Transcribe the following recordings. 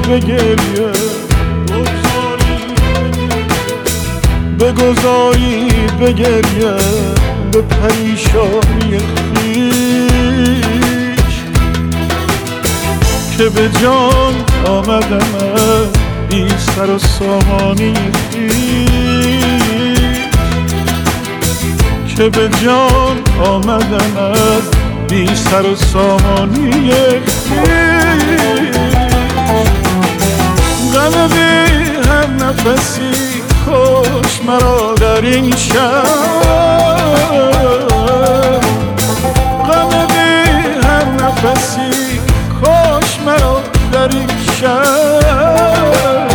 به گریه بگذارید به گریه به پریشانی خویش که به جان آمدم بی سر و سامانی خویش که به جان آمدم از بی سر و سامانی خویش غم بی هم نفسی کش مرا در این شب غم بی هم نفسی کش مرا در این شب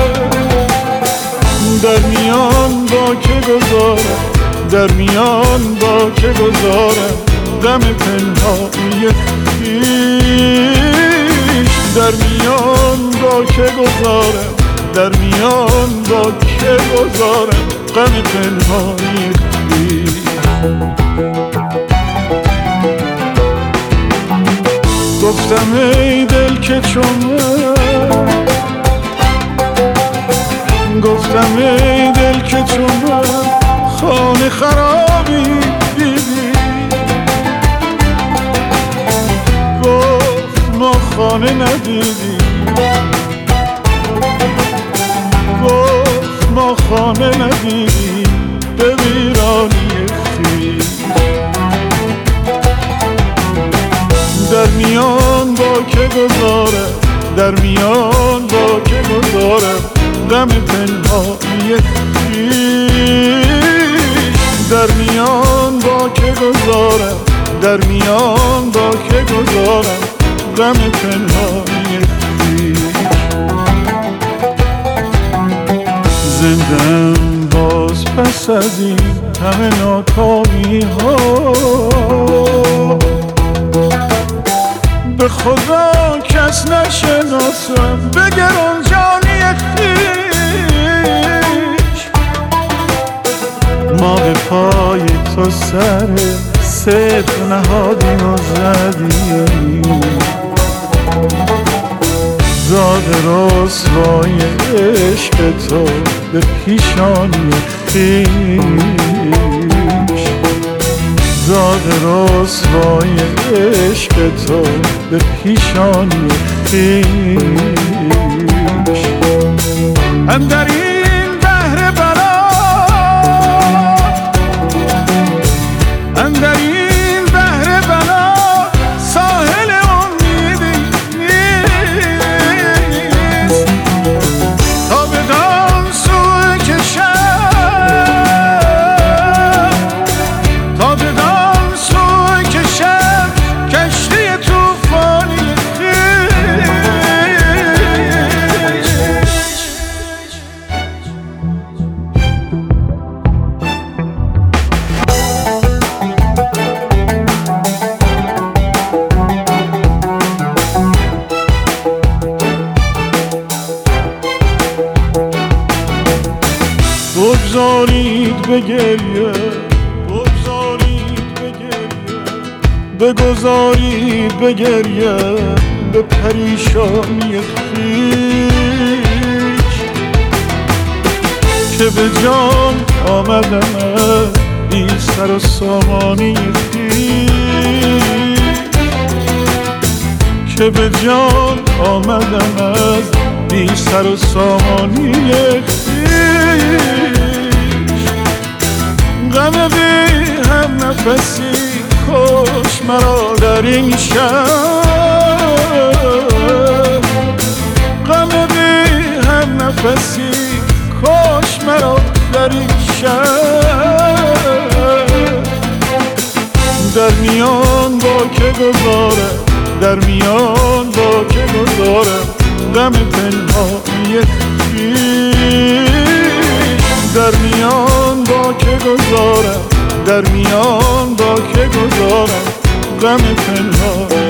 در میان با که گذارم در میان با که گذارم غم پنهانی خویش در میان با که گذارم در میان با که گذارم غم پنهانی خویش گفتم ای دل که چون گفتم ای دل که چون خانه خرابی دیدی گفت ما خانه ندیدی گفت ما خانه ندیدی به ویرانی خویش در میان با که گذارم در میان با که گذارم غم پنهانی خویش در میان با که گذارم در میان با که گذارم غم پنهانی خویش زندم باز پس از این همه ناکامی ها به خدا کس نشناسم به گران جانی خویش ما به پای تو سر صدق نهادیم و زدیم داغ رسوای عشق تو به پیشانی خویش داغ رسوای عشق تو به پیشانی خویش اندر این بحر بلا اندر این بحر بلا ساحل امیدی نیست تا بدان سوی کشم تا بدان سوی کشم کشتی توفانی بگذارید به گریه بگذارید به گریه بگذارید به گریه به پریشانی خویش که به جان آمدم بی سر و سامانی خویش که به جان آمدم از بی سر و سامانی خویش غم بی هم نفسی کش مرا در این شب غم بی هم نفسی کش مرا در این شب در میان با که گذارم در میان با که گذارم غم پنهانی خویش در میان با که گذارم در میان با که گذارم غم پنهانی